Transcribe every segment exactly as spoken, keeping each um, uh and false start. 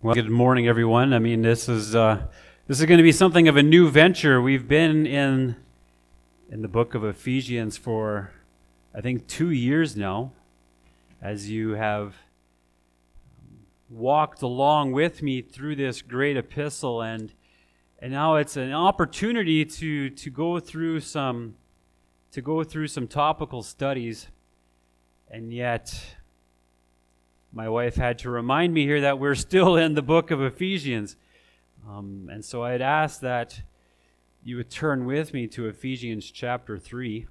Well, good morning, everyone. I mean, this is uh, this is going to be something of a new venture. We've been in in the book of Ephesians for, I think, two years now, as you have walked along with me through this great epistle, and and now it's an opportunity to to go through some to go through some topical studies, and yet my wife had to remind me here that we're still in the book of Ephesians. Um, and so I'd ask that you would turn with me to Ephesians chapter three.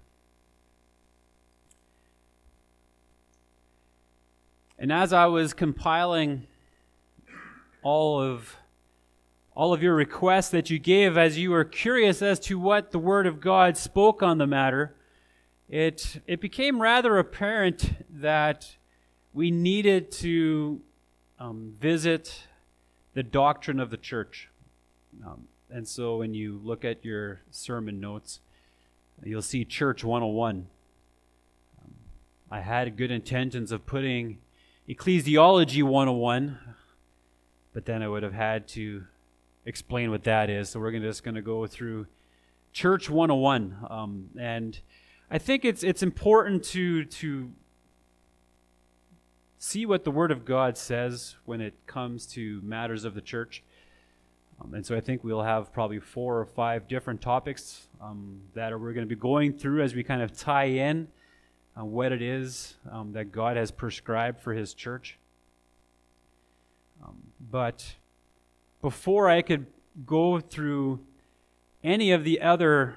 And as I was compiling all of all of your requests that you gave as you were curious as to what the Word of God spoke on the matter, it it became rather apparent that we needed to um, visit the doctrine of the church. Um, and so when you look at your sermon notes, you'll see Church one oh one. Um, I had good intentions of putting Ecclesiology one oh one, but then I would have had to explain what that is. So we're gonna, just going to go through Church one oh one. Um, and I think it's it's important to to see what the Word of God says when it comes to matters of the church. Um, and so I think we'll have probably four or five different topics um, that we're going to be going through as we kind of tie in uh, what it is um, that God has prescribed for His church. Um, but before I could go through any of the other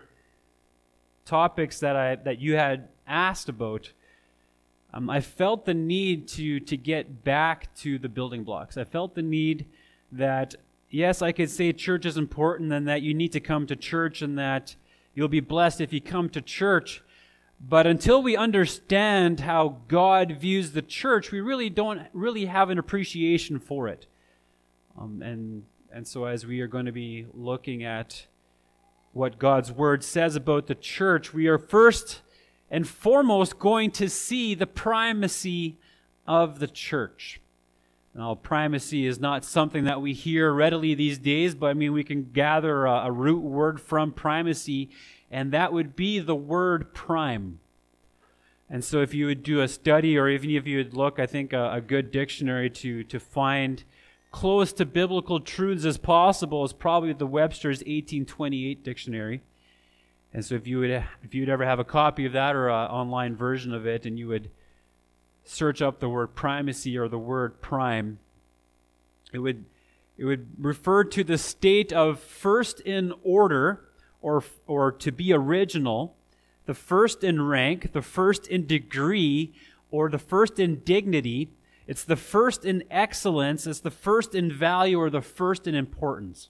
topics that I that you had asked about, Um, I felt the need to to get back to the building blocks. I felt the need that, yes, I could say church is important and that you need to come to church and that you'll be blessed if you come to church. But until we understand how God views the church, we really don't really have an appreciation for it. Um, and and so as we are going to be looking at what God's Word says about the church, we are first and foremost going to see the primacy of the church. Now, primacy is not something that we hear readily these days, but I mean, we can gather a, a root word from primacy, and that would be the word prime. And so if you would do a study, or even if you would look, I think a, a good dictionary to, to find close to biblical truths as possible is probably the Webster's eighteen twenty-eight dictionary. And so if you would if you'd ever have a copy of that or an online version of it, and you would search up the word primacy or the word prime, it would it would refer to the state of first in order, or or to be original, the first in rank, the first in degree, or the first in dignity. It's the first in excellence, it's the first in value, or the first in importance.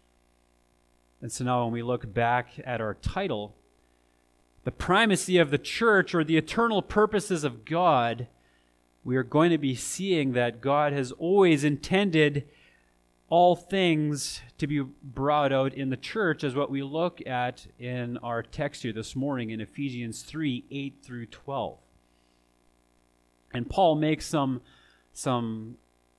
And so now when we look back at our title, the primacy of the church, or the eternal purposes of God, we are going to be seeing that God has always intended all things to be brought out in the church, as what we look at in our text here this morning in Ephesians three, eight through twelve. And Paul makes some, some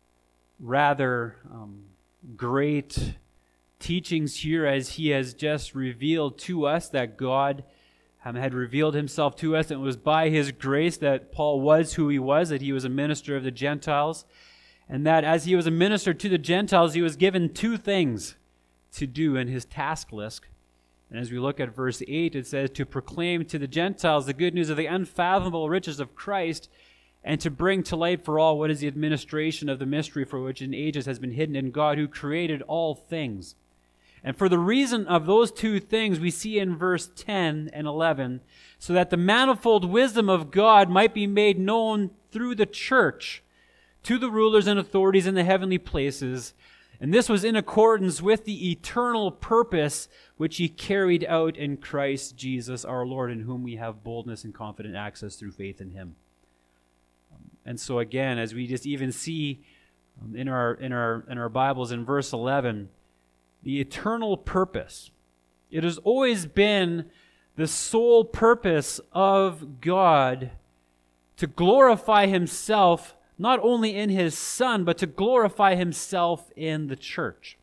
rather um, great teachings here, as he has just revealed to us that God um, had revealed himself to us, and it was by his grace that Paul was who he was, that he was a minister of the Gentiles, and that as he was a minister to the Gentiles, he was given two things to do in his task list. And as we look at verse eight, it says, to proclaim to the Gentiles the good news of the unfathomable riches of Christ, and to bring to light for all what is the administration of the mystery, for which in ages has been hidden in God, who created all things. And for the reason of those two things, we see in verse ten and eleven, so that the manifold wisdom of God might be made known through the church to the rulers and authorities in the heavenly places. And this was in accordance with the eternal purpose which he carried out in Christ Jesus our Lord, in whom we have boldness and confident access through faith in him. And so again, as we just even see in our in our in our Bibles in verse eleven, the eternal purpose. It has always been the sole purpose of God to glorify himself not only in his Son, but to glorify himself in the church.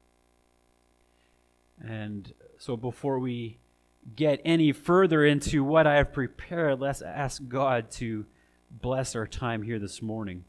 And so before we get any further into what I have prepared, let's ask God to bless our time here this morning.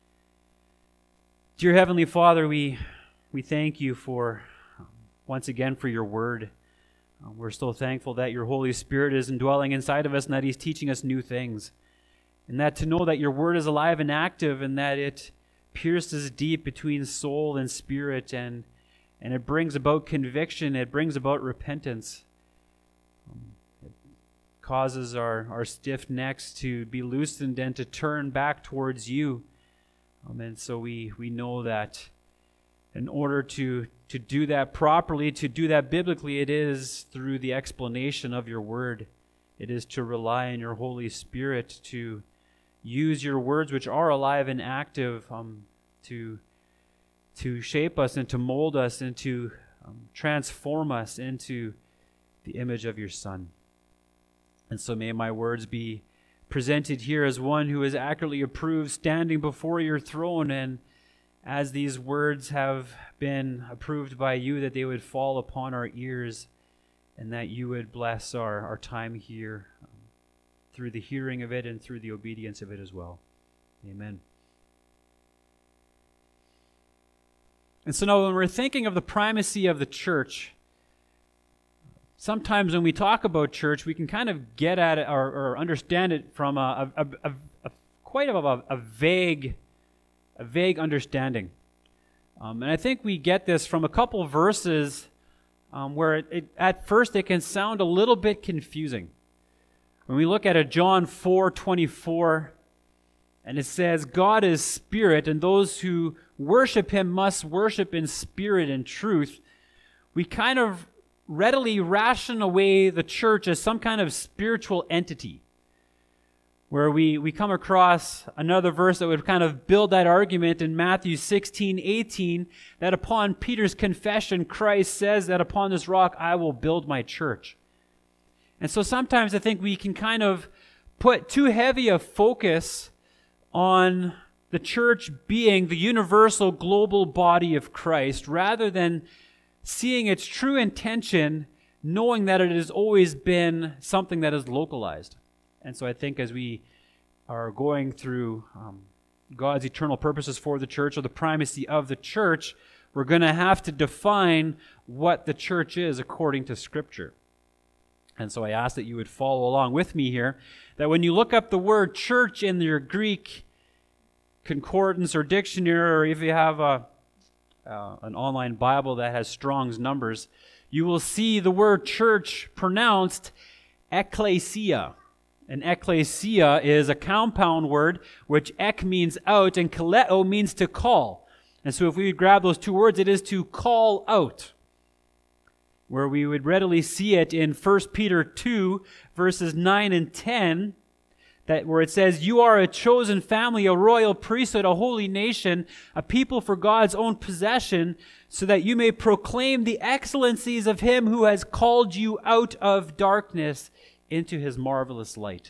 Dear Heavenly Father, we we thank you for, once again, for your word. Uh, we're so thankful that your Holy Spirit is indwelling inside of us and that he's teaching us new things. And that to know that your word is alive and active and that it pierces deep between soul and spirit and and it brings about conviction, it brings about repentance. Um, it causes our, our stiff necks to be loosened and to turn back towards you. Um, and so we, we know that in order to, to do that properly, to do that biblically, it is through the explanation of your word. It is to rely on your Holy Spirit, to use your words, which are alive and active, um, to to shape us and to mold us and to um, transform us into the image of your Son. And so may my words be presented here as one who is accurately approved, standing before your throne, and as these words have been approved by you, that they would fall upon our ears and that you would bless our, our time here um, through the hearing of it and through the obedience of it as well. Amen. And so now when we're thinking of the primacy of the church, sometimes when we talk about church, we can kind of get at it or, or understand it from a, a, a, a quite of a, a vague, a vague understanding. Um, and I think we get this from a couple of verses um, where it, it, at first it can sound a little bit confusing. When we look at a John four twenty-four, and it says, God is spirit, and those who worship him must worship in spirit and truth, we kind of readily ration away the church as some kind of spiritual entity, where we, we come across another verse that would kind of build that argument in Matthew sixteen eighteen, that upon Peter's confession, Christ says that upon this rock I will build my church. And so sometimes I think we can kind of put too heavy a focus on the church being the universal global body of Christ, rather than seeing its true intention, knowing that it has always been something that is localized. And so I think as we are going through um, God's eternal purposes for the church, or the primacy of the church, we're going to have to define what the church is according to Scripture. And so I ask that you would follow along with me here, that when you look up the word church in your Greek concordance or dictionary, or if you have a, uh, an online Bible that has Strong's numbers, you will see the word church pronounced ekklesia. And ekklesia is a compound word, which ek means out and kaleo means to call. And so if we would grab those two words, it is to call out, where we would readily see it in First Peter two, verses nine and ten, that where it says, you are a chosen family, a royal priesthood, a holy nation, a people for God's own possession, so that you may proclaim the excellencies of him who has called you out of darkness into his marvelous light.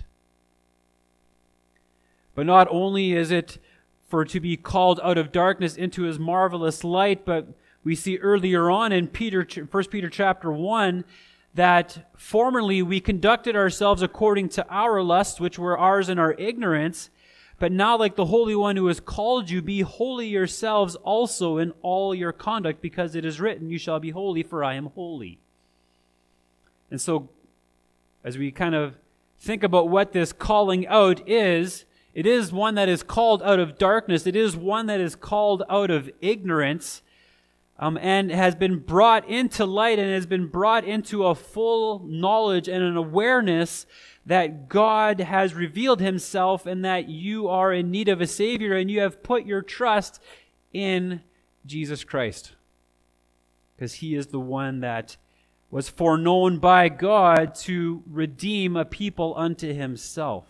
But not only is it for to be called out of darkness into his marvelous light, but we see earlier on in Peter, First Peter chapter one, that formerly we conducted ourselves according to our lusts, which were ours in our ignorance, but now like the Holy One who has called you, be holy yourselves also in all your conduct, because it is written, you shall be holy, for I am holy. And so, as we kind of think about what this calling out is, it is one that is called out of darkness. It is one that is called out of ignorance, Um, and has been brought into light and has been brought into a full knowledge and an awareness that God has revealed himself and that you are in need of a Savior, and you have put your trust in Jesus Christ, because he is the one that was foreknown by God to redeem a people unto himself.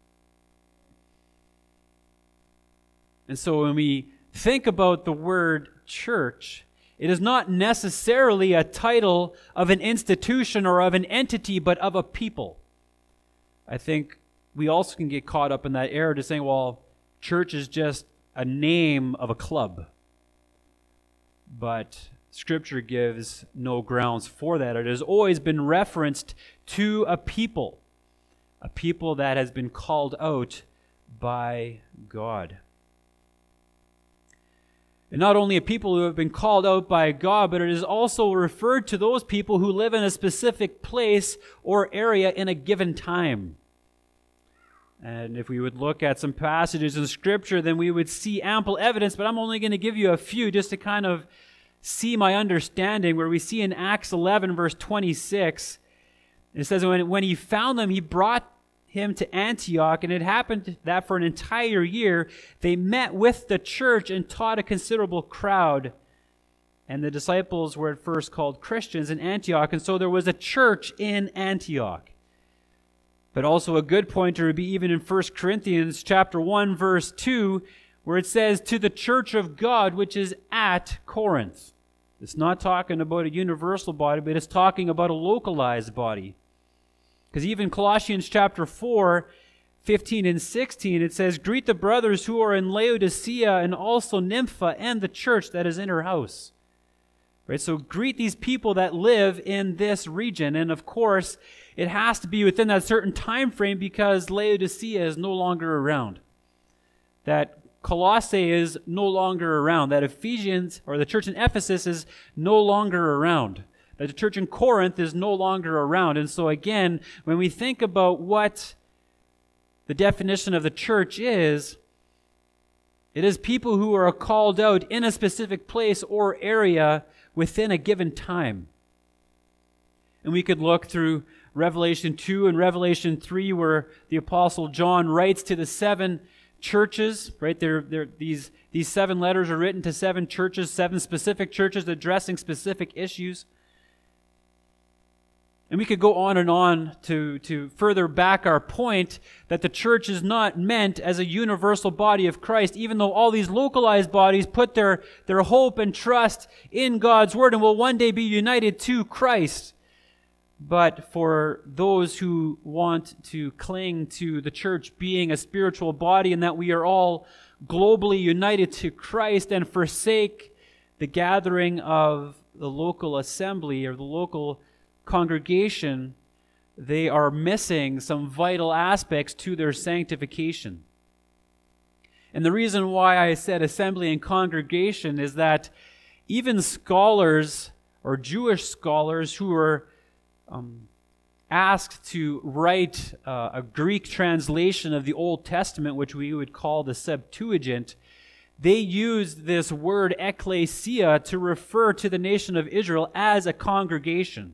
And so when we think about the word church, it is not necessarily a title of an institution or of an entity, but of a people. I think we also can get caught up in that error to saying, well, church is just a name of a club. But Scripture gives no grounds for that. It has always been referenced to a people, a people that has been called out by God. And not only a people who have been called out by God, but it is also referred to those people who live in a specific place or area in a given time. And if we would look at some passages in Scripture, then we would see ample evidence, but I'm only going to give you a few just to kind of see my understanding, where we see in Acts eleven, verse twenty-six, it says, when, when he found them, he brought him to Antioch, and it happened that for an entire year they met with the church and taught a considerable crowd. And the disciples were at first called Christians in Antioch, and so there was a church in Antioch. But also a good pointer would be even in First Corinthians chapter one, verse two, where it says, to the church of God which is at Corinth. It's not talking about a universal body, but it's talking about a localized body. Because even Colossians chapter four, fifteen and sixteen, it says, greet the brothers who are in Laodicea and also Nympha and the church that is in her house. Right? So greet these people that live in this region. And of course, it has to be within that certain time frame because Laodicea is no longer around. That Colossae is no longer around. That Ephesians, or the church in Ephesus, is no longer around. That the church in Corinth is no longer around. And so again, when we think about what the definition of the church is, it is people who are called out in a specific place or area within a given time. And we could look through Revelation two and Revelation three, where the Apostle John writes to the seven churches, right? They're, they're, these, these seven letters are written to seven churches, seven specific churches addressing specific issues. And we could go on and on to, to further back our point that the church is not meant as a universal body of Christ, even though all these localized bodies put their, their hope and trust in God's Word and will one day be united to Christ. But for those who want to cling to the church being a spiritual body and that we are all globally united to Christ and forsake the gathering of the local assembly or the local congregation, they are missing some vital aspects to their sanctification. And the reason why I said assembly and congregation is that even scholars or Jewish scholars who are um, asked to write uh, a Greek translation of the Old Testament, which we would call the Septuagint, they used this word ecclesia to refer to the nation of Israel as a congregation.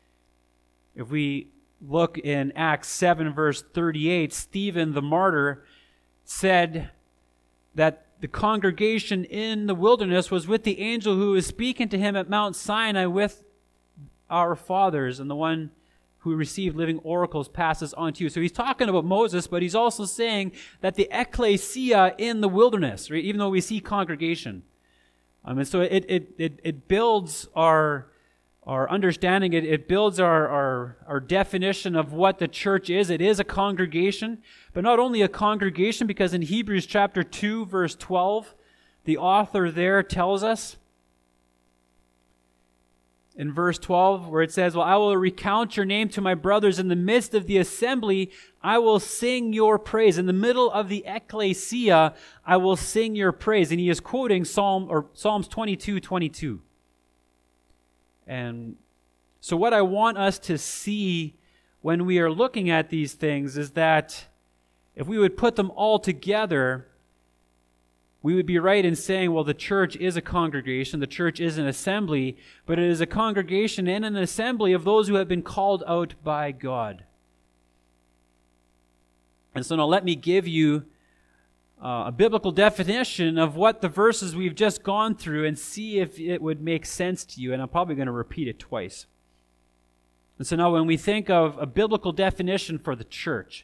If we look in Acts seven, verse thirty-eight, Stephen the martyr said that the congregation in the wilderness was with the angel who was speaking to him at Mount Sinai with our fathers, and the one who received living oracles passes on to you. So he's talking about Moses, but he's also saying that the ecclesia in the wilderness, right, even though we see congregation. Um, and so it, it, it, it builds our Our understanding, it, it builds our, our, our definition of what the church is. It is a congregation, but not only a congregation, because in Hebrews chapter two, verse twelve, the author there tells us, in verse twelve, where it says, well, I will recount your name to my brothers in the midst of the assembly. I will sing your praise. In the middle of the ecclesia, I will sing your praise. And he is quoting Psalm or Psalms twenty-two, twenty-two. And so what I want us to see when we are looking at these things is that if we would put them all together, we would be right in saying, well, the church is a congregation, the church is an assembly, but it is a congregation and an assembly of those who have been called out by God. And so now let me give you Uh, a biblical definition of what the verses we've just gone through and see if it would make sense to you. And I'm probably going to repeat it twice. And so now when we think of a biblical definition for the church,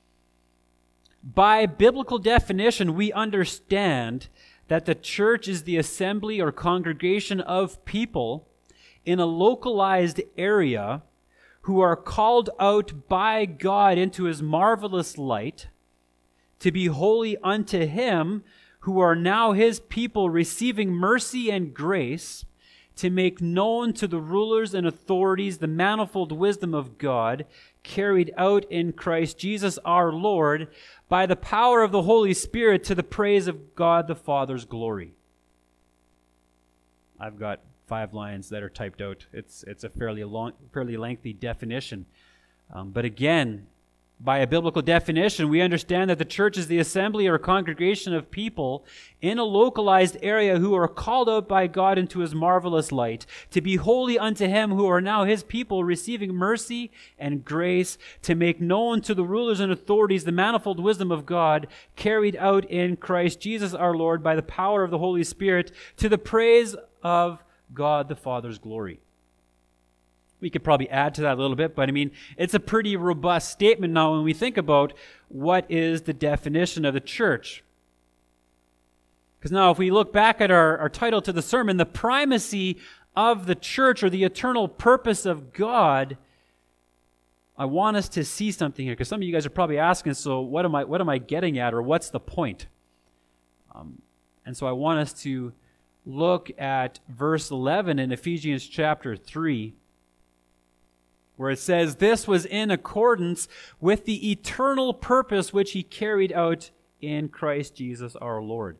by biblical definition, we understand that the church is the assembly or congregation of people in a localized area who are called out by God into His marvelous light to be holy unto him, who are now his people, receiving mercy and grace, to make known to the rulers and authorities the manifold wisdom of God, carried out in Christ Jesus our Lord, by the power of the Holy Spirit, to the praise of God the Father's glory. I've got five lines that are typed out. It's it's a fairly long, fairly lengthy definition. Um, but again, by a biblical definition, we understand that the church is the assembly or congregation of people in a localized area who are called out by God into his marvelous light, to be holy unto him, who are now his people, receiving mercy and grace, to make known to the rulers and authorities the manifold wisdom of God, carried out in Christ Jesus our Lord, by the power of the Holy Spirit, to the praise of God the Father's glory. We could probably add to that a little bit, but I mean, it's a pretty robust statement now when we think about what is the definition of the church. Because now if we look back at our, our title to the sermon, the primacy of the church, or the eternal purpose of God, I want us to see something here, because some of you guys are probably asking, so what am I, what am I getting at, or what's the point? Um, and so I want us to look at verse eleven in Ephesians chapter three, where it says, "This was in accordance with the eternal purpose which he carried out in Christ Jesus our Lord."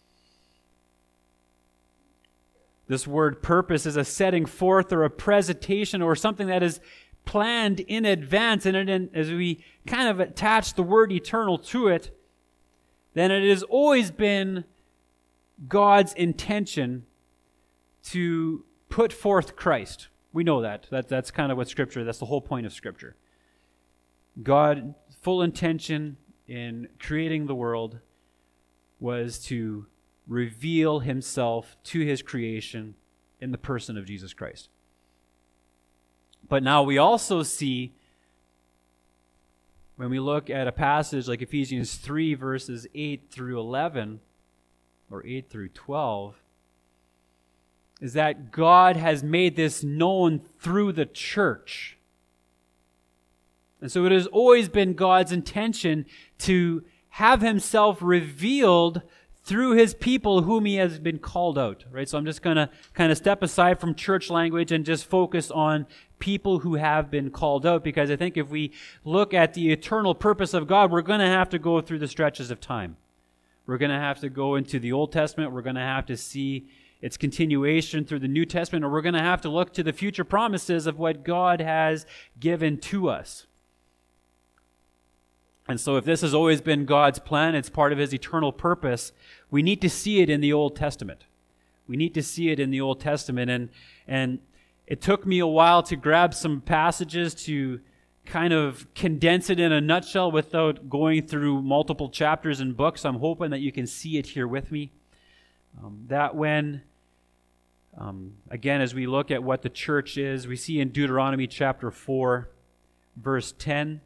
This word purpose is a setting forth or a presentation or something that is planned in advance. And it, as we kind of attach the word eternal to it, then it has always been God's intention to put forth Christ. We know that. that. That's kind of what Scripture, that's the whole point of Scripture. God's full intention in creating the world was to reveal himself to his creation in the person of Jesus Christ. But now we also see, when we look at a passage like Ephesians three, verses eight through eleven, or eight through twelve, is that God has made this known through the church. And so it has always been God's intention to have himself revealed through his people whom he has been called out, right? So I'm just going to kind of step aside from church language and just focus on people who have been called out, because I think if we look at the eternal purpose of God, we're going to have to go through the stretches of time. We're going to have to go into the Old Testament. We're going to have to see its continuation through the New Testament, or we're going to have to look to the future promises of what God has given to us. And so if this has always been God's plan, it's part of his eternal purpose, we need to see it in the Old Testament. We need to see it in the Old Testament. And, and it took me a while to grab some passages to kind of condense it in a nutshell without going through multiple chapters and books. I'm hoping that you can see it here with me. Um, that when, um, again, as we look at what the church is, we see in Deuteronomy chapter four, verse ten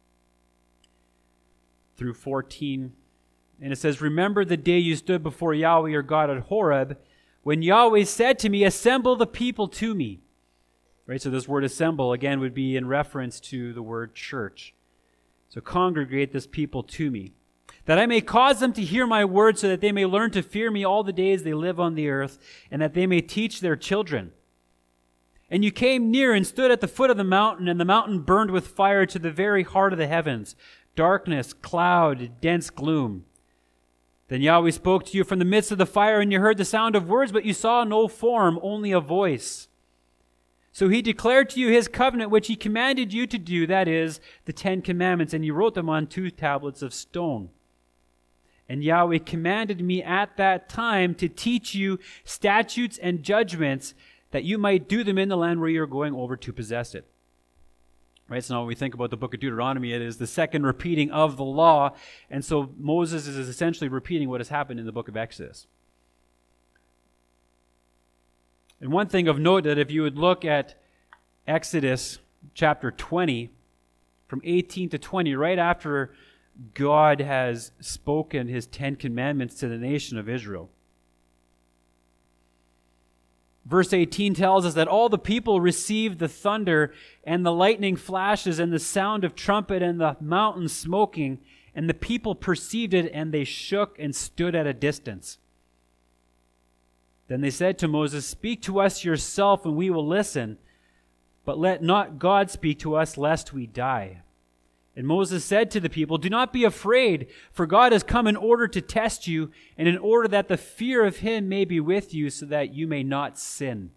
through fourteen, and it says, "Remember the day you stood before Yahweh your God at Horeb, when Yahweh said to me, 'Assemble the people to me.'" Right, so this word assemble, again, would be in reference to the word church. So congregate this people to me, "that I may cause them to hear my word, so that they may learn to fear me all the days they live on the earth, and that they may teach their children. And you came near and stood at the foot of the mountain, and the mountain burned with fire to the very heart of the heavens, darkness, cloud, dense gloom. Then Yahweh spoke to you from the midst of the fire, and you heard the sound of words, but you saw no form, only a voice. So he declared to you his covenant, which he commanded you to do, that is, the Ten Commandments, and you wrote them on two tablets of stone. And Yahweh commanded me at that time to teach you statutes and judgments, that you might do them in the land where you're going over to possess it." Right, so now when we think about the book of Deuteronomy, it is the second repeating of the law, and so Moses is essentially repeating what has happened in the book of Exodus. And one thing of note, that if you would look at Exodus chapter twenty, from eighteen to twenty, right after God has spoken his Ten Commandments to the nation of Israel, verse eighteen tells us that all the people received the thunder and the lightning flashes and the sound of trumpet and the mountain smoking And the people perceived it, and they shook and stood at a distance. Then they said to Moses, "Speak to us yourself, and we will listen. But let not God speak to us, lest we die." And Moses said to the people, "Do not be afraid, for God has come in order to test you, and in order that the fear of him may be with you, so that you may not sin."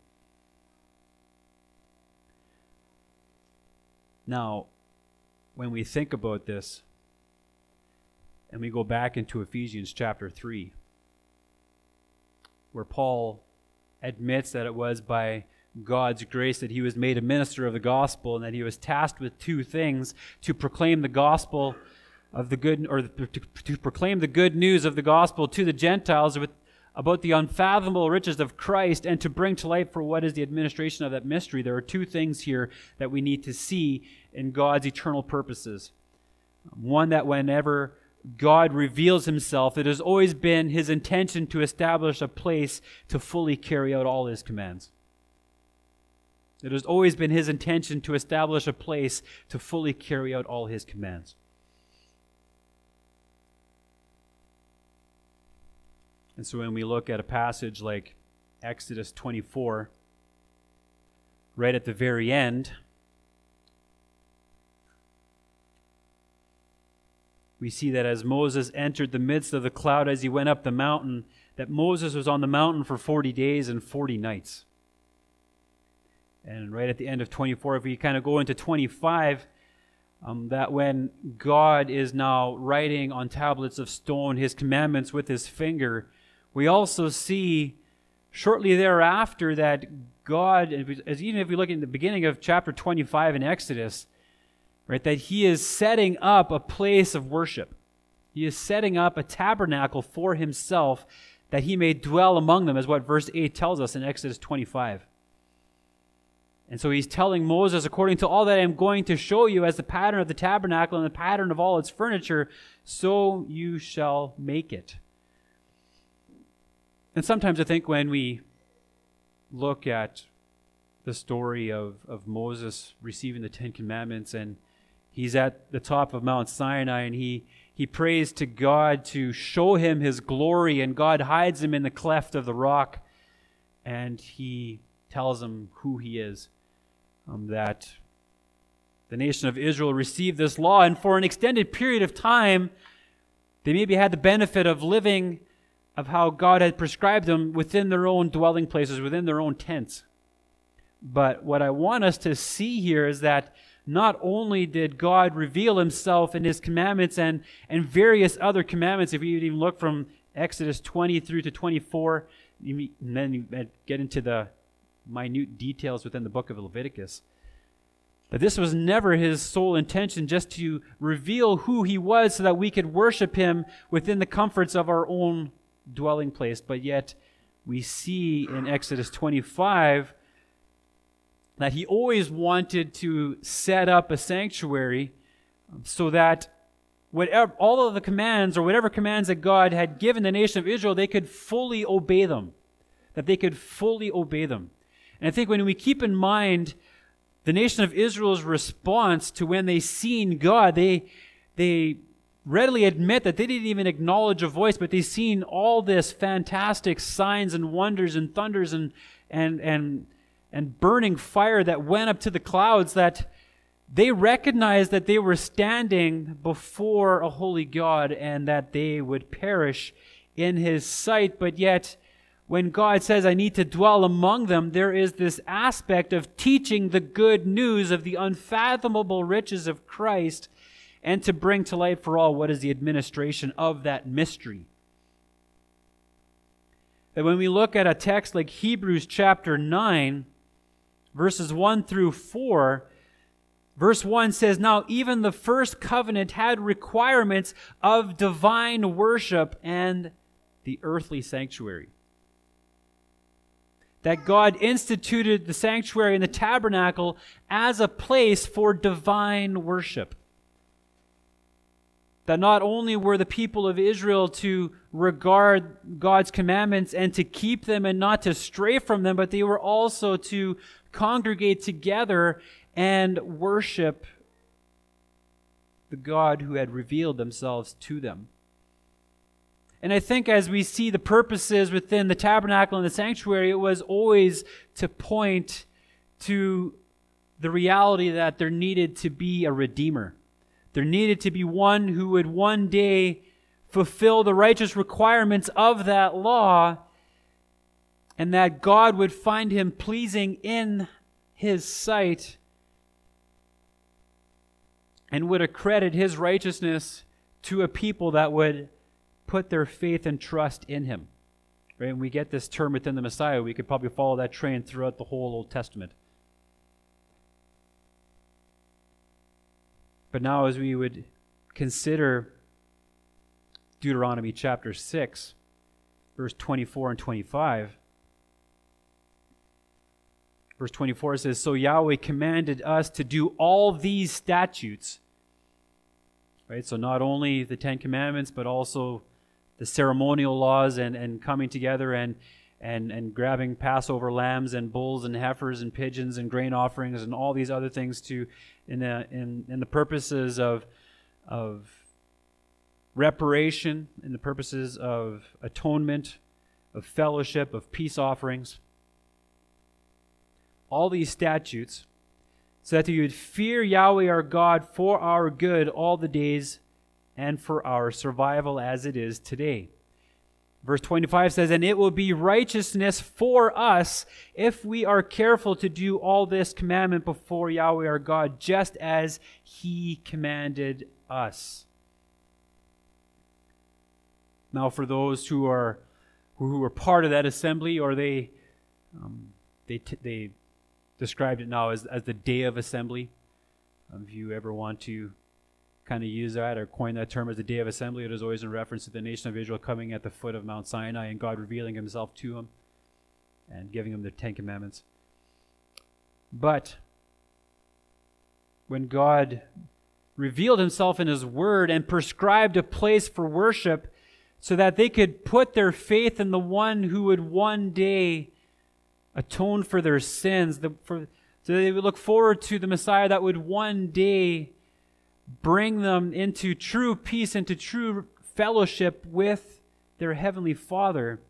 Now, when we think about this, and we go back into Ephesians chapter three, where Paul admits that it was by God's grace that he was made a minister of the gospel, and that he was tasked with two things: to proclaim the gospel of the good, or to, to proclaim the good news of the gospel to the Gentiles with, about the unfathomable riches of Christ, and to bring to light for what is the administration of that mystery. There are two things here that we need to see in God's eternal purposes. One, that whenever God reveals himself, it has always been his intention to establish a place to fully carry out all his commands. It has always been his intention to establish a place to fully carry out all his commands. And so when we look at a passage like Exodus twenty-four, right at the very end, we see that as Moses entered the midst of the cloud as he went up the mountain, that Moses was on the mountain for forty days and forty nights. And right at the end of twenty-four, if we kind of go into twenty-five, um, that when God is now writing on tablets of stone his commandments with his finger, we also see shortly thereafter that God, as even if we look at the beginning of chapter twenty-five in Exodus, right, that he is setting up a place of worship. He is setting up a tabernacle for himself, that he may dwell among them, as what verse eight tells us in Exodus twenty-five. And so he's telling Moses, according to all that I am going to show you as the pattern of the tabernacle and the pattern of all its furniture, so you shall make it. And sometimes I think when we look at the story of, of Moses receiving the Ten Commandments, and he's at the top of Mount Sinai, and he, he prays to God to show him his glory, and God hides him in the cleft of the rock, and he tells him who he is. Um, that the nation of Israel received this law, and for an extended period of time, they maybe had the benefit of living of how God had prescribed them within their own dwelling places, within their own tents. But what I want us to see here is that not only did God reveal himself in his commandments and, and various other commandments, if you even look from Exodus twenty through to twenty-four, and then you get into the minute details within the book of Leviticus, but this was never his sole intention, just to reveal who he was so that we could worship him within the comforts of our own dwelling place. But yet we see in Exodus twenty-five that he always wanted to set up a sanctuary so that whatever, all of the commands or whatever commands that God had given the nation of Israel, they could fully obey them, that they could fully obey them. And I think when we keep in mind the nation of Israel's response to when they seen God, they they readily admit that they didn't even acknowledge a voice, but they seen all this fantastic signs and wonders and thunders and and and and burning fire that went up to the clouds, that they recognized that they were standing before a holy God and that they would perish in his sight. But yet, when God says, I need to dwell among them, there is this aspect of teaching the good news of the unfathomable riches of Christ, and to bring to light for all what is the administration of that mystery. That when we look at a text like Hebrews chapter nine, verses one through four, verse one says, now even the first covenant had requirements of divine worship and the earthly sanctuary. That God instituted the sanctuary and the tabernacle as a place for divine worship. That not only were the people of Israel to regard God's commandments and to keep them and not to stray from them, but they were also to congregate together and worship the God who had revealed themselves to them. And I think as we see the purposes within the tabernacle and the sanctuary, it was always to point to the reality that there needed to be a Redeemer. There needed to be one who would one day fulfill the righteous requirements of that law, and that God would find him pleasing in his sight and would accredit his righteousness to a people that would put their faith and trust in him. Right? And we get this term within the Messiah. We could probably follow that train throughout the whole Old Testament. But now as we would consider Deuteronomy chapter six, verse twenty-four and twenty-five, verse twenty-four says, "So Yahweh commanded us to do all these statutes." Right? So not only the Ten Commandments, but also the ceremonial laws and, and coming together and, and, and grabbing Passover lambs and bulls and heifers and pigeons and grain offerings and all these other things to in the, in, in the purposes of, of reparation, in the purposes of atonement, of fellowship, of peace offerings. All these statutes, so that you would fear Yahweh our God for our good all the days and for our survival as it is today. Verse twenty-five says, "And it will be righteousness for us if we are careful to do all this commandment before Yahweh our God, just as he commanded us." Now for those who are who are part of that assembly, or they um, they t- they described it now as, as the day of assembly. Um, if you ever want to kind of use that or coin that term as the day of assembly, it is always in reference to the nation of Israel coming at the foot of Mount Sinai and God revealing himself to them and giving them the Ten Commandments. But when God revealed himself in his word and prescribed a place for worship so that they could put their faith in the one who would one day atone for their sins, the, for, so they would look forward to the Messiah that would one day bring them into true peace, into true fellowship with their Heavenly Father.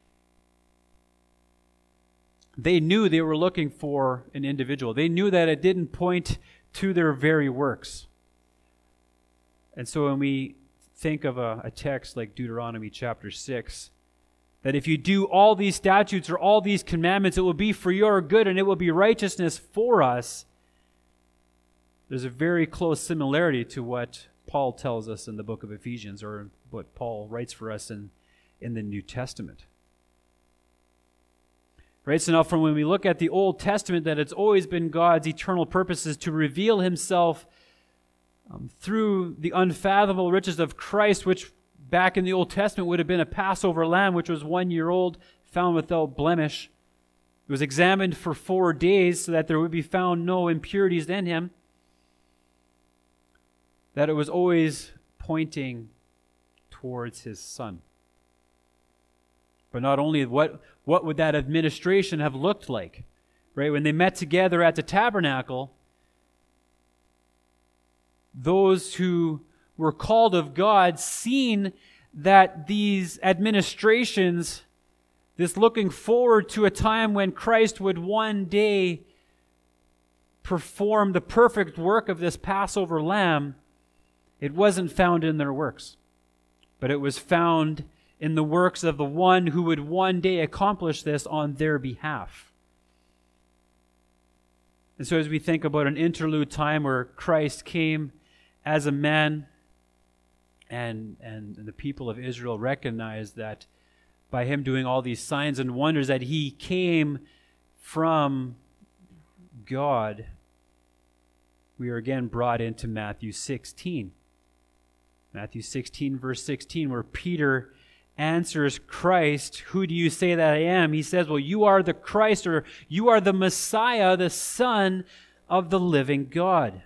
They knew they were looking for an individual. They knew that it didn't point to their very works. And so when we think of a, a text like Deuteronomy chapter six, that if you do all these statutes or all these commandments, it will be for your good and it will be righteousness for us, there's a very close similarity to what Paul tells us in the book of Ephesians, or what Paul writes for us in, in the New Testament. Right? So now from when we look at the Old Testament, that it's always been God's eternal purposes to reveal himself um, through the unfathomable riches of Christ, which back in the Old Testament would have been a Passover lamb, which was one year old, found without blemish. It was examined for four days so that there would be found no impurities in him. That it was always pointing towards his Son. But not only what, what would that administration have looked like? Right? When they met together at the tabernacle, those who were called of God seen that these administrations, this looking forward to a time when Christ would one day perform the perfect work of this Passover lamb, it wasn't found in their works, but it was found in the works of the one who would one day accomplish this on their behalf. And so as we think about an interlude time where Christ came as a man, and, and the people of Israel recognized that by him doing all these signs and wonders that he came from God, we are again brought into Matthew sixteen. Matthew sixteen, verse sixteen, where Peter answers Christ, "Who do you say that I am?" He says, "Well, you are the Christ," or "You are the Messiah, the Son of the living God."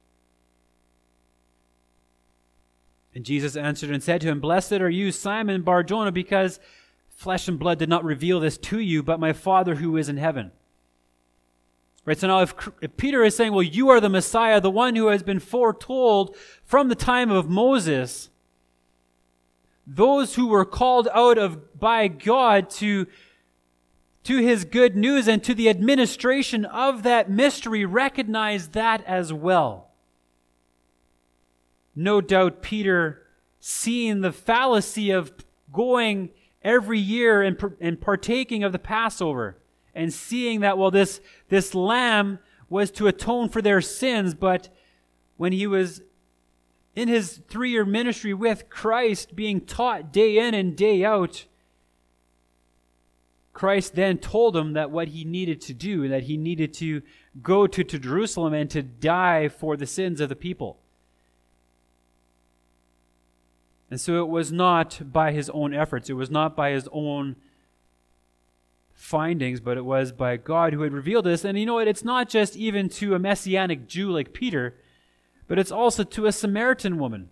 And Jesus answered and said to him, "Blessed are you, Simon Bar-Jonah, because flesh and blood did not reveal this to you, but my Father who is in heaven. Right, so now if, if Peter is saying, well, you are the Messiah, the one who has been foretold from the time of Moses, those who were called out of by God to, to his good news and to the administration of that mystery recognize that as well. No doubt Peter, seeing the fallacy of going every year and, and partaking of the Passover, and seeing that, well, this, this lamb was to atone for their sins, but when he was in his three-year ministry with Christ, being taught day in and day out, Christ then told him that what he needed to do, that he needed to go to, to Jerusalem and to die for the sins of the people. And so it was not by his own efforts, it was not by his own findings, but it was by God who had revealed this. And you know what? It's not just even to a Messianic Jew like Peter, but it's also to a Samaritan woman.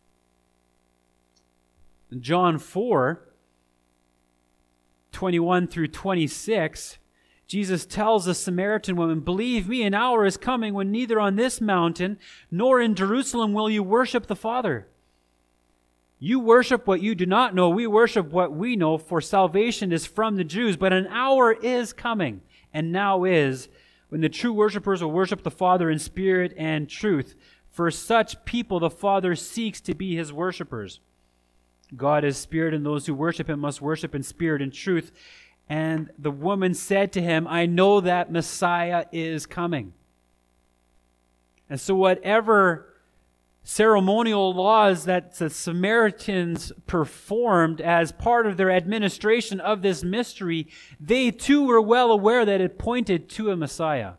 In John four, twenty-one through twenty-six, Jesus tells the Samaritan woman, "Believe me, an hour is coming when neither on this mountain nor in Jerusalem will you worship the Father. You worship what you do not know. We worship what we know, for salvation is from the Jews. But an hour is coming, and now is, when the true worshipers will worship the Father in spirit and truth. For such people the Father seeks to be his worshipers. God is spirit, and those who worship him must worship in spirit and truth." And the woman said to him, "I know that Messiah is coming." And so whatever ceremonial laws that the Samaritans performed as part of their administration of this mystery, they too were well aware that it pointed to a Messiah.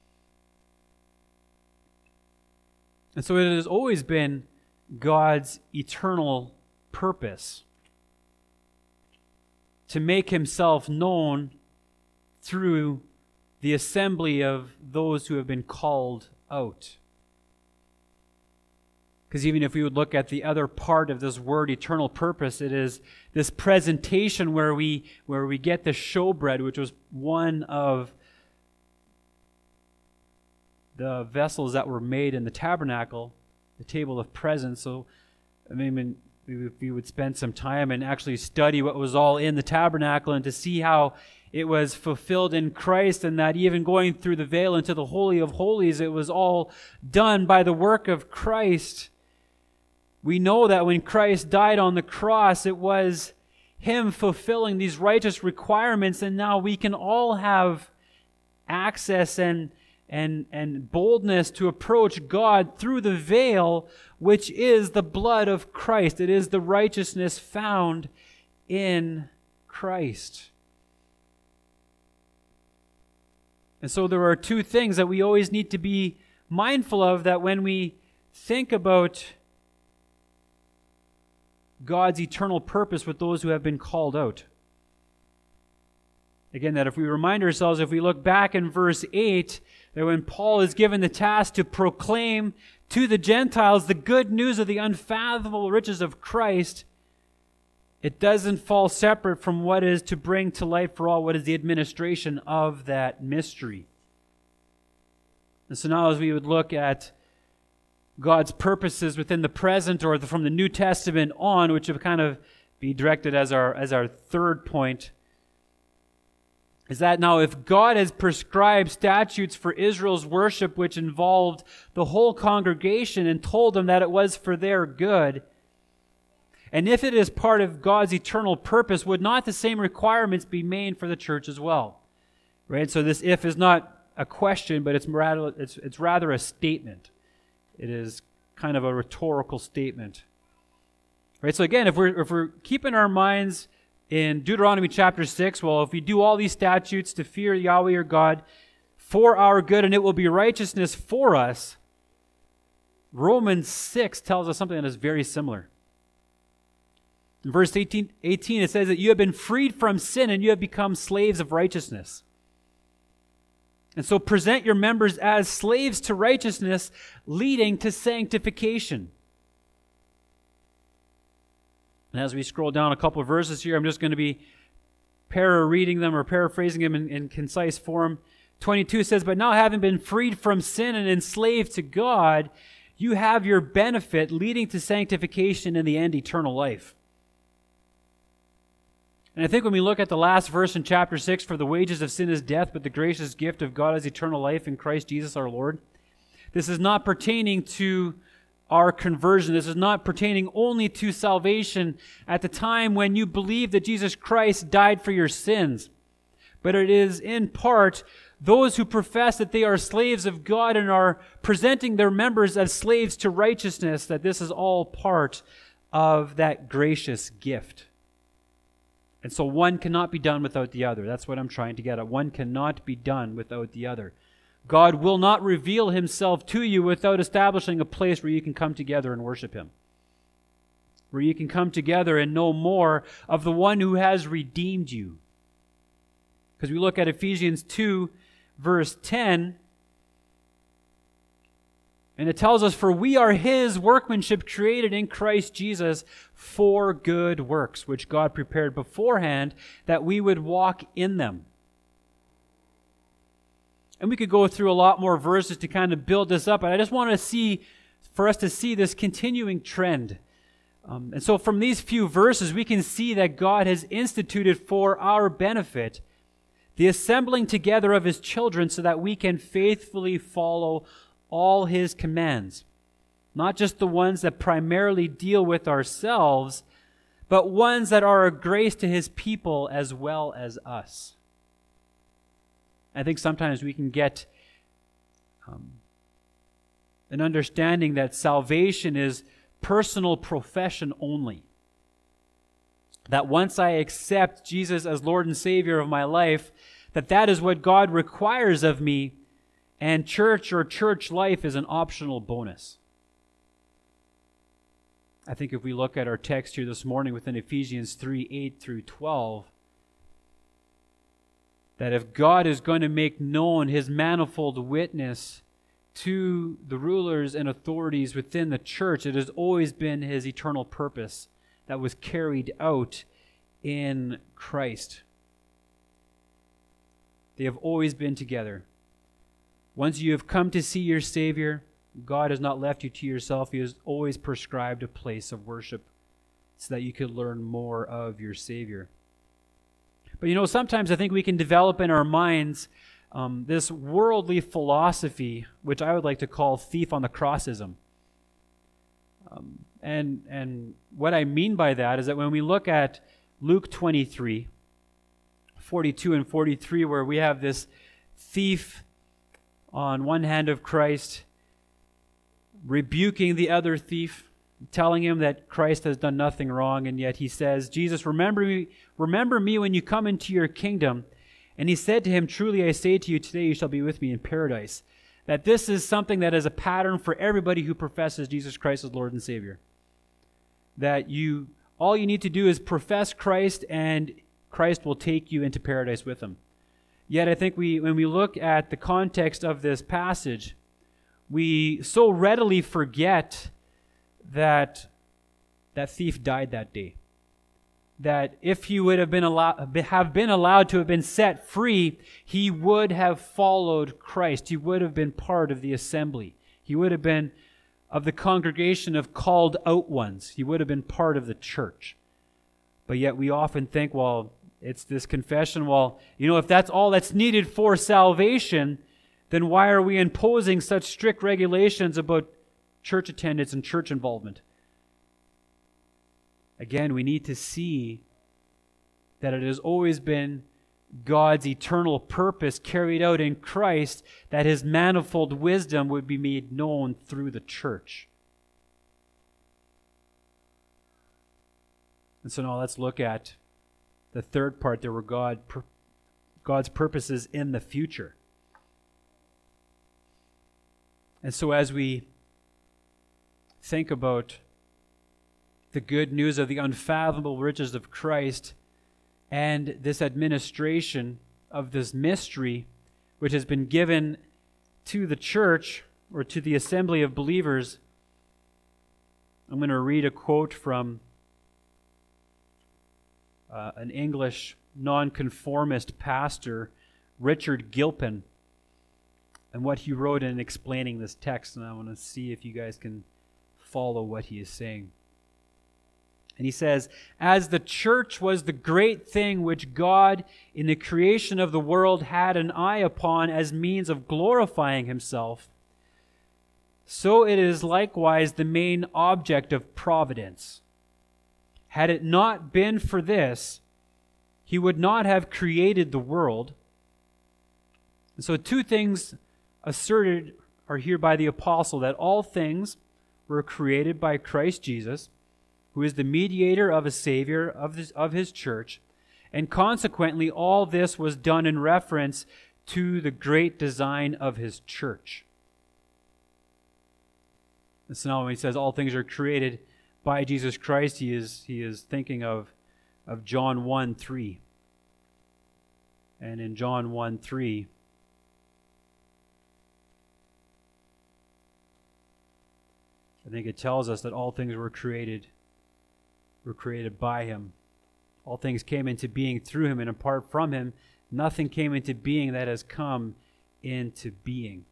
And so it has always been God's eternal purpose to make himself known through the assembly of those who have been called out. Because even if we would look at the other part of this word, eternal purpose, it is this presentation where we where we get the showbread, which was one of the vessels that were made in the tabernacle, the table of presence. So, I mean, if we would spend some time and actually study what was all in the tabernacle and to see how it was fulfilled in Christ, and that even going through the veil into the Holy of Holies, it was all done by the work of Christ. We know that when Christ died on the cross, it was him fulfilling these righteous requirements, and now we can all have access and and and boldness to approach God through the veil, which is the blood of Christ. It is the righteousness found in Christ. And so there are two things that we always need to be mindful of, that when we think about God's eternal purpose with those who have been called out. Again, that if we remind ourselves, if we look back in verse eight, that when Paul is given the task to proclaim to the Gentiles the good news of the unfathomable riches of Christ, it doesn't fall separate from what is to bring to light for all what is the administration of that mystery. And so now as we would look at God's purposes within the present, or the, from the New Testament on, which would kind of be directed as our as our third point, is that now if God has prescribed statutes for Israel's worship which involved the whole congregation and told them that it was for their good, and if it is part of God's eternal purpose, would not the same requirements be made for the church as well? Right? So this if is not a question, but it's rather, it's, it's rather a statement. It is kind of a rhetorical statement. Right? So again, if we're if we're keeping our minds in Deuteronomy chapter six, well, if we do all these statutes to fear Yahweh your God for our good, and it will be righteousness for us, Romans six tells us something that is very similar. In verse eighteen, eighteen, it says that you have been freed from sin and you have become slaves of righteousness. And so present your members as slaves to righteousness, leading to sanctification. And as we scroll down a couple of verses here, I'm just going to be para-reading them or paraphrasing them in, in concise form. twenty-two says, "But now having been freed from sin and enslaved to God, you have your benefit leading to sanctification in the end, eternal life." And I think when we look at the last verse in chapter six, "For the wages of sin is death, but the gracious gift of God is eternal life in Christ Jesus our Lord," this is not pertaining to our conversion. This is not pertaining only to salvation at the time when you believe that Jesus Christ died for your sins, but it is in part those who profess that they are slaves of God and are presenting their members as slaves to righteousness, that this is all part of that gracious gift. And so one cannot be done without the other. That's what I'm trying to get at. One cannot be done without the other. God will not reveal himself to you without establishing a place where you can come together and worship him, where you can come together and know more of the one who has redeemed you. Because we look at Ephesians two, verse ten, and it tells us, "For we are his workmanship, created in Christ Jesus for good works, which God prepared beforehand that we would walk in them." And we could go through a lot more verses to kind of build this up, but I just want to see, for us to see this continuing trend. Um, and so from these few verses, we can see that God has instituted for our benefit the assembling together of his children so that we can faithfully follow all his commands. Not just the ones that primarily deal with ourselves, but ones that are a grace to his people as well as us. I think sometimes we can get um, an understanding that salvation is personal profession only. That once I accept Jesus as Lord and Savior of my life, that that is what God requires of me, and church or church life is an optional bonus. I think if we look at our text here this morning within Ephesians three, eight through twelve, that if God is going to make known his manifold witness to the rulers and authorities within the church, it has always been his eternal purpose that was carried out in Christ. They have always been together. Once you have come to see your Savior, God has not left you to yourself. He has always prescribed a place of worship so that you could learn more of your Savior. But you know, sometimes I think we can develop in our minds um, this worldly philosophy, which I would like to call thief on the crossism. Um, and, and what I mean by that is that when we look at Luke twenty-three, forty-two and forty-three, where we have this thief on one hand of Christ rebuking the other thief, telling him that Christ has done nothing wrong, and yet he says, "Jesus, remember me, remember me when you come into your kingdom." And he said to him, "Truly I say to you, today you shall be with me in paradise." That this is something that is a pattern for everybody who professes Jesus Christ as Lord and Savior. That you, all you need to do is profess Christ, and Christ will take you into paradise with him. Yet I think we, when we look at the context of this passage, we so readily forget that that thief died that day. That if he would have been allowed, have been allowed to have been set free, he would have followed Christ. He would have been part of the assembly. He would have been of the congregation of called out ones. He would have been part of the church. But yet we often think, well, it's this confession, well, you know, if that's all that's needed for salvation, then why are we imposing such strict regulations about church attendance and church involvement? Again, we need to see that it has always been God's eternal purpose carried out in Christ, that his manifold wisdom would be made known through the church. And so now let's look at the third part. There were God, God's purposes in the future. And so as we think about the good news of the unfathomable riches of Christ and this administration of this mystery which has been given to the church or to the assembly of believers, I'm going to read a quote from uh, an English nonconformist pastor, Richard Gilpin. and what he wrote in explaining this text, and I want to see if you guys can follow what he is saying. And he says, as the church was the great thing which God in the creation of the world had an eye upon as means of glorifying himself, so it is likewise the main object of providence. Had it not been for this, he would not have created the world. And so two things asserted are here by the apostle, that all things were created by Christ Jesus, who is the mediator of a Savior of his, of his church, and consequently all this was done in reference to the great design of his church. And so now when he says all things are created by Jesus Christ, he is, he is thinking of, of John one three. And in John one three, I think it tells us that all things were created were created by him. All things came into being through him, and apart from him, nothing came into being that has come into being.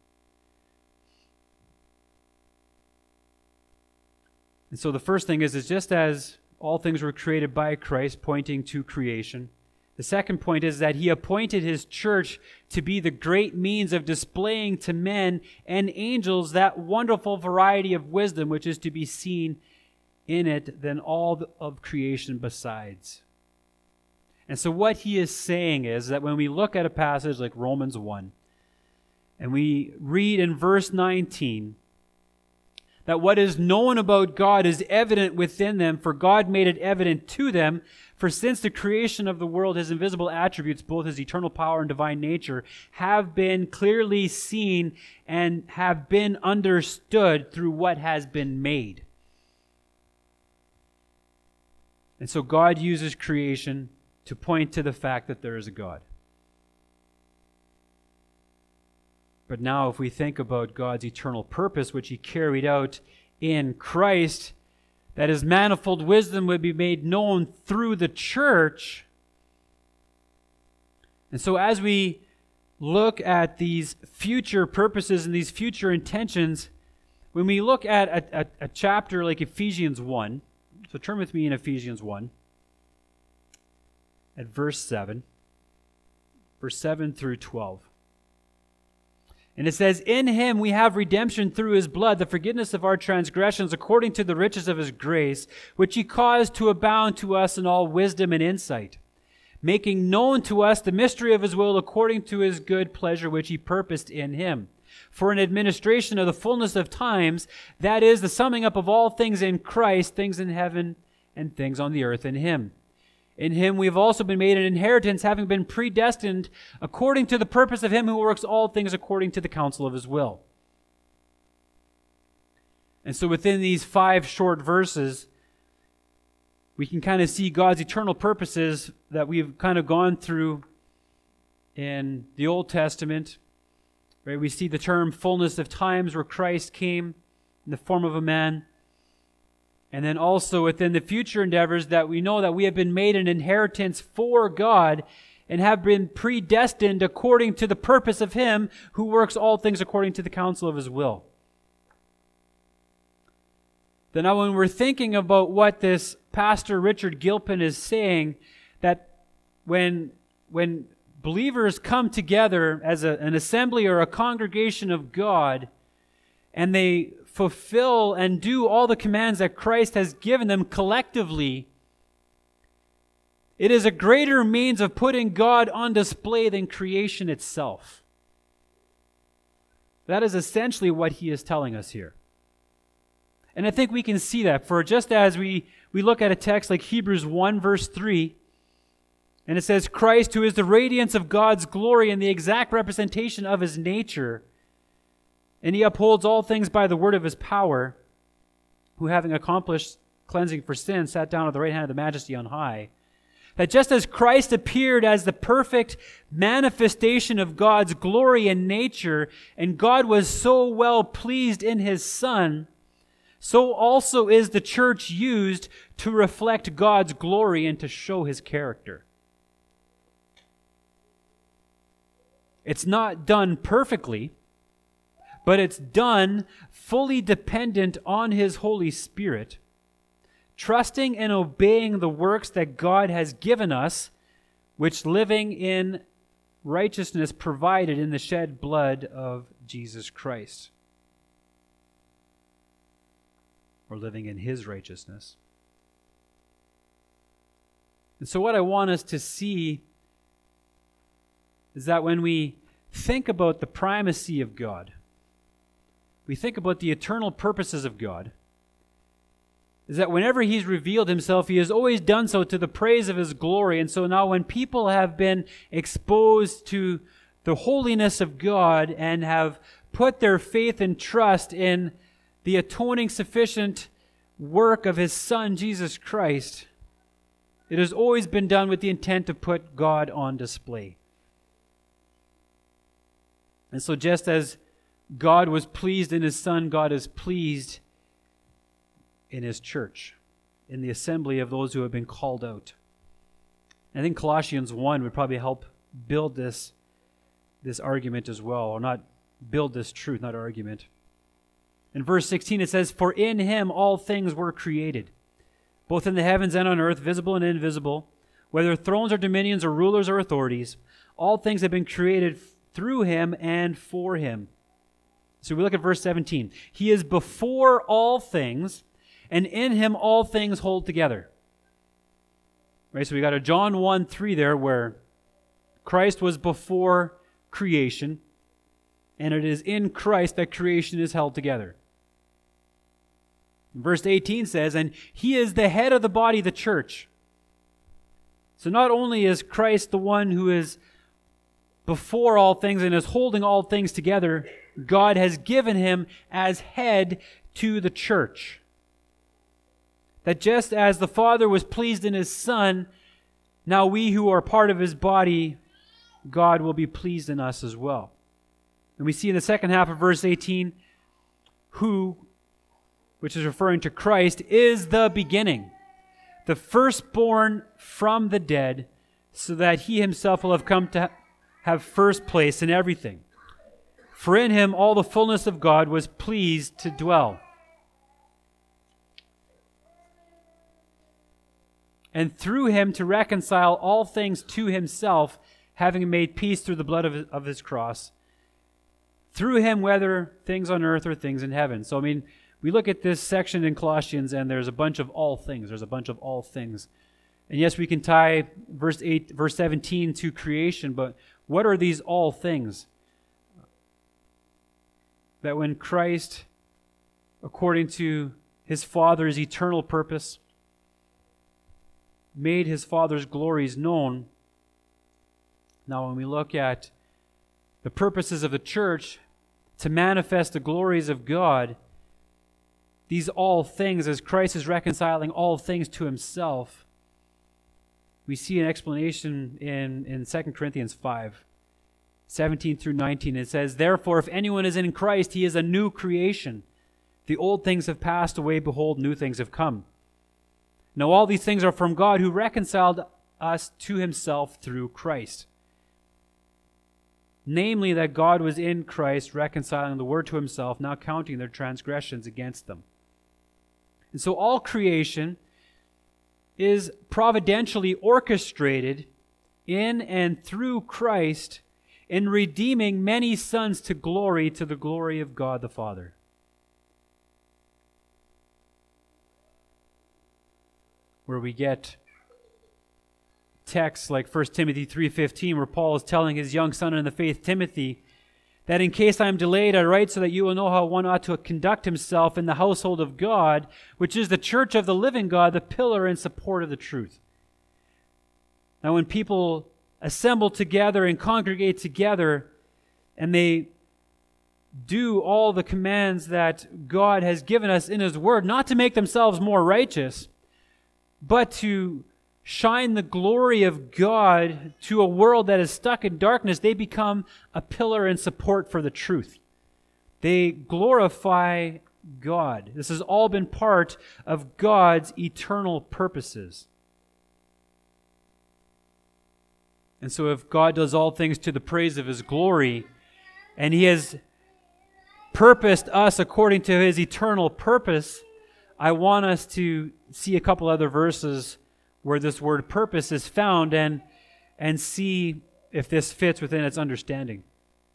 And so the first thing is, is just as all things were created by Christ, pointing to creation, the second point is that he appointed his church to be the great means of displaying to men and angels that wonderful variety of wisdom which is to be seen in it than all of creation besides. And so what he is saying is that when we look at a passage like Romans one, and we read in verse nineteen, that what is known about God is evident within them, for God made it evident to them. For since the creation of the world, his invisible attributes, both his eternal power and divine nature, have been clearly seen and have been understood through what has been made. And so God uses creation to point to the fact that there is a God. But now if we think about God's eternal purpose, which he carried out in Christ, that his manifold wisdom would be made known through the church. And so as we look at these future purposes and these future intentions, when we look at a, a, a chapter like Ephesians one, so turn with me in Ephesians one, at verse seven, verse seven through twelve. And it says, in him we have redemption through his blood, the forgiveness of our transgressions, according to the riches of his grace, which he caused to abound to us in all wisdom and insight, making known to us the mystery of his will according to his good pleasure, which he purposed in him, for an administration of the fullness of times, that is, the summing up of all things in Christ, things in heaven and things on the earth in him. In him we have also been made an inheritance, having been predestined according to the purpose of him who works all things according to the counsel of his will. And so within these five short verses, we can kind of see God's eternal purposes that we've kind of gone through in the Old Testament. Right? We see the term fullness of times, where Christ came in the form of a man. And then also within the future endeavors, that we know that we have been made an inheritance for God and have been predestined according to the purpose of him who works all things according to the counsel of his will. Then now when we're thinking about what this Pastor Richard Gilpin is saying, that when, when believers come together as a, an assembly or a congregation of God, and they fulfill and do all the commands that Christ has given them collectively, it is a greater means of putting God on display than creation itself. That is essentially what he is telling us here. And I think we can see that, for just as we, we look at a text like Hebrews one verse three, and it says, Christ, who is the radiance of God's glory and the exact representation of his nature, and he upholds all things by the word of his power, who having accomplished cleansing for sin, sat down at the right hand of the majesty on high. That just as Christ appeared as the perfect manifestation of God's glory and nature, and God was so well pleased in his Son, so also is the church used to reflect God's glory and to show his character. It's not done perfectly, but it's done fully dependent on His Holy Spirit, trusting and obeying the works that God has given us, which living in righteousness provided in the shed blood of Jesus Christ, or living in His righteousness. And so what I want us to see is that when we think about the primacy of God, we think about the eternal purposes of God, is that whenever He's revealed Himself, He has always done so to the praise of His glory. And so now when people have been exposed to the holiness of God and have put their faith and trust in the atoning sufficient work of His Son, Jesus Christ, it has always been done with the intent to put God on display. And so just as God was pleased in His Son, God is pleased in His church, in the assembly of those who have been called out. I think Colossians one would probably help build this, this argument as well, or not build this truth, not argument. In verse sixteen it says, "For in Him all things were created, both in the heavens and on earth, visible and invisible, whether thrones or dominions or rulers or authorities. All things have been created through Him and for Him." So we look at verse seventeen. "He is before all things, and in Him all things hold together." Right, so we got a John one three there where Christ was before creation, and it is in Christ that creation is held together. Verse eighteen says, "And He is the head of the body, the church." So not only is Christ the one who is before all things and is holding all things together, God has given Him as head to the church. That just as the Father was pleased in His Son, now we who are part of His body, God will be pleased in us as well. And we see in the second half of verse eighteen, who, which is referring to Christ, is the beginning, the firstborn from the dead, so that He Himself will have come to have first place in everything. For in Him all the fullness of God was pleased to dwell. And through Him to reconcile all things to Himself, having made peace through the blood of His, of his cross. Through Him, whether things on earth or things in heaven. So, I mean, we look at this section in Colossians and there's a bunch of all things. There's a bunch of all things. And yes, we can tie verse eight, verse seventeen to creation, but what are these all things? That when Christ, according to His Father's eternal purpose, made His Father's glories known, now when we look at the purposes of the church to manifest the glories of God, these all things, as Christ is reconciling all things to Himself, we see an explanation in, in Second Corinthians five, seventeen through nineteen. It says, "Therefore, if anyone is in Christ, he is a new creation. The old things have passed away, behold, new things have come. Now all these things are from God, who reconciled us to Himself through Christ." Namely, that God was in Christ reconciling the world to Himself, not counting their transgressions against them. And so all creation is providentially orchestrated in and through Christ in redeeming many sons to glory, to the glory of God the Father. Where we get texts like First Timothy three fifteen, where Paul is telling his young son in the faith, Timothy, that in case I am delayed, I write so that you will know how one ought to conduct himself in the household of God, which is the church of the living God, the pillar and support of the truth. Now when people assemble together and congregate together, and they do all the commands that God has given us in His Word, not to make themselves more righteous, but to shine the glory of God to a world that is stuck in darkness, they become a pillar and support for the truth. They glorify God. This has all been part of God's eternal purposes. And so if God does all things to the praise of His glory, and He has purposed us according to his eternal purpose, I want us to see a couple other verses where this word purpose is found and, and see if this fits within its understanding.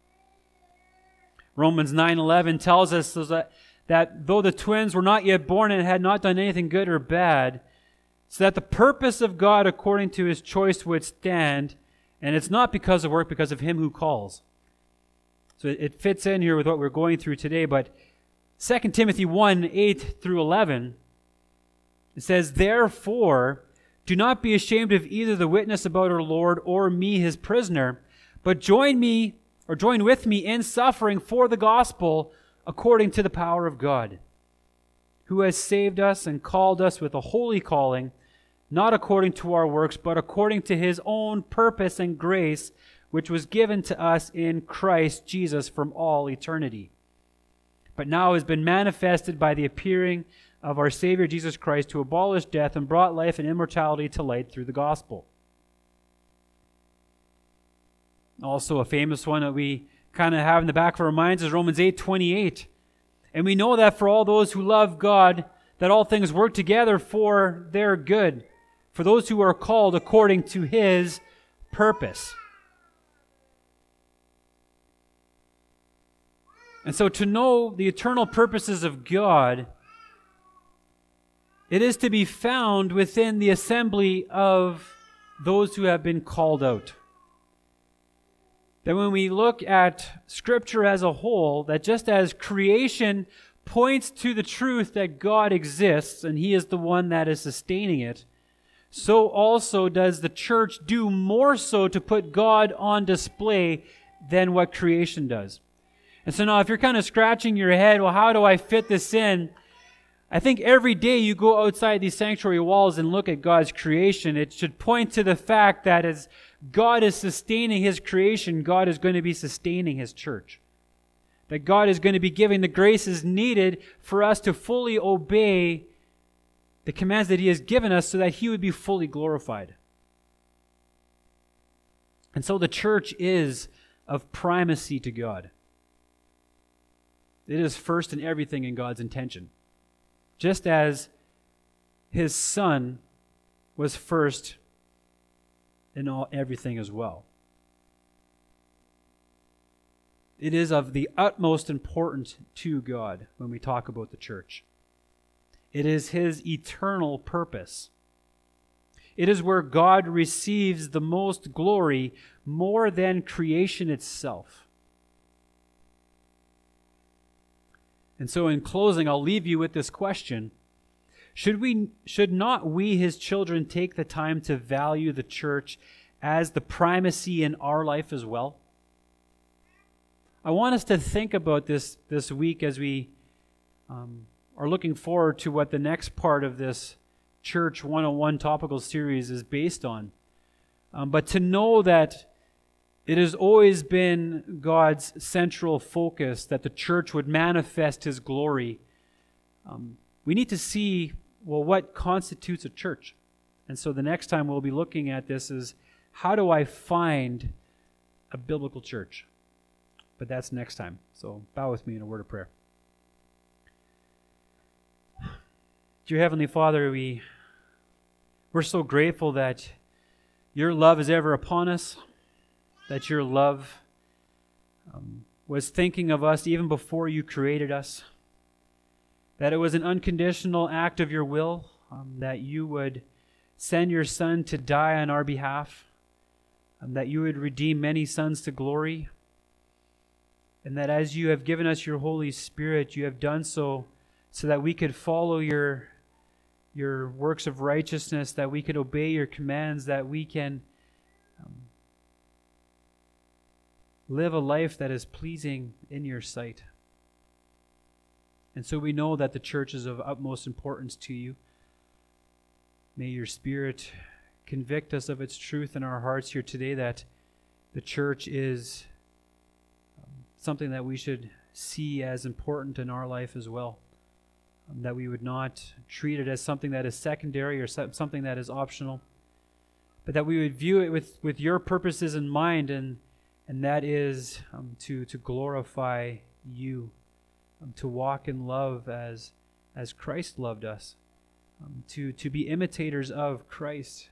Romans nine eleven tells us that, that though the twins were not yet born and had not done anything good or bad, so that the purpose of God according to his choice would stand, and it's not because of work, because of him who calls. So it, it fits in here with what we're going through today, but Second Timothy one, eight through eleven, it says, "Therefore, do not be ashamed of either the witness about our Lord or me, his prisoner, but join me, or join with me in suffering for the gospel according to the power of God, who has saved us and called us with a holy calling, not according to our works, but according to his own purpose and grace, which was given to us in Christ Jesus from all eternity, but now has been manifested by the appearing of our Savior Jesus Christ, who abolished death and brought life and immortality to light through the gospel." Also, a famous one that we kind of have in the back of our minds is Romans eight twenty-eight. "And we know that for all those who love God, that all things work together for their good, for those who are called according to his purpose." And so to know the eternal purposes of God, it is to be found within the assembly of those who have been called out. That when we look at Scripture as a whole, that just as creation points to the truth that God exists and he is the one that is sustaining it, so also does the church do more so to put God on display than what creation does. And so now if you're kind of scratching your head, well, how do I fit this in? I think every day you go outside these sanctuary walls and look at God's creation, it should point to the fact that as God is sustaining his creation, God is going to be sustaining his church. That God is going to be giving the graces needed for us to fully obey the commands that he has given us so that he would be fully glorified. And so the church is of primacy to God. It is first in everything in God's intention. Just as his Son was first in all everything as well. It is of the utmost importance to God when we talk about the church. It is his eternal purpose. It is where God receives the most glory more than creation itself. And so in closing, I'll leave you with this question. Should we, should not we, his children, take the time to value the church as the primacy in our life as well? I want us to think about this this week as we um, are looking forward to what the next part of this Church one oh one topical series is based on. Um, but to know that it has always been God's central focus that the church would manifest his glory. Um, we need to see, well, what constitutes a church? And so the next time we'll be looking at this is, how do I find a biblical church? But that's next time. So bow with me in a word of prayer. Dear Heavenly Father, we, we're so grateful that your love is ever upon us, that your love um, was thinking of us even before you created us, that it was an unconditional act of your will, um, that you would send your Son to die on our behalf, um, that you would redeem many sons to glory, and that as you have given us your Holy Spirit, you have done so so that we could follow your, your works of righteousness, that we could obey your commands, that we can um, live a life that is pleasing in your sight. And so we know that the church is of utmost importance to you. May your Spirit convict us of its truth in our hearts here today, that the church is um, something that we should see as important in our life as well. Um, that we would not treat it as something that is secondary or so- something that is optional, but that we would view it with, with your purposes in mind, and and that is um, to, to glorify you um, to walk in love as as Christ loved us, um, to to be imitators of Christ,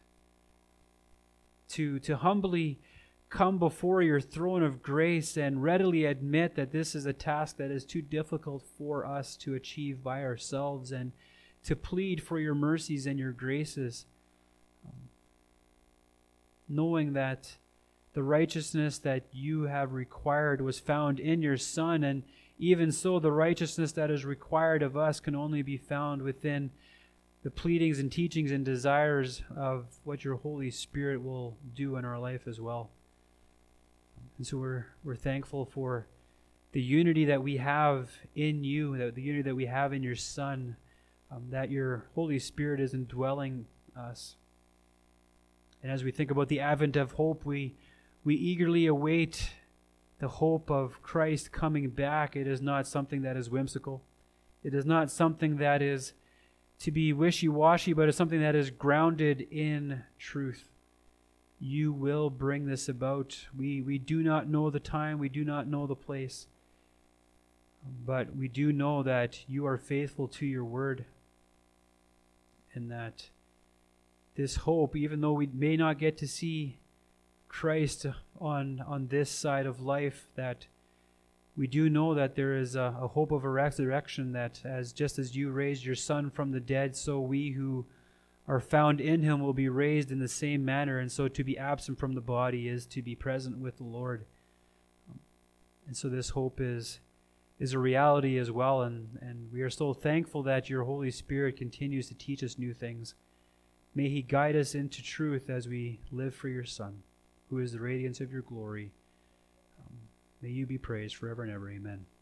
to to humbly come before your throne of grace and readily admit that this is a task that is too difficult for us to achieve by ourselves, and to plead for your mercies and your graces, um, knowing that the righteousness that you have required was found in your Son, and even so the righteousness that is required of us can only be found within the pleadings and teachings and desires of what your Holy Spirit will do in our life as well. And so we're we're thankful for the unity that we have in you, that the unity that we have in your Son, um, that your Holy Spirit is indwelling us. And as we think about the advent of hope, we we eagerly await the hope of Christ coming back. It is not something that is whimsical. It is not something that is to be wishy-washy, but it's something that is grounded in truth. You will bring this about. We we do not know the time, we do not know the place, but we do know that you are faithful to your word, and that this hope, even though we may not get to see Christ on on this side of life, that we do know that there is a, a hope of a resurrection, that as just as you raised your Son from the dead, so we who are found in him will be raised in the same manner. And so to be absent from the body is to be present with the Lord. And so this hope is is a reality as well, and, and we are so thankful that your Holy Spirit continues to teach us new things. May he guide us into truth as we live for your Son, who is the radiance of your glory. Um, may you be praised forever and ever. Amen.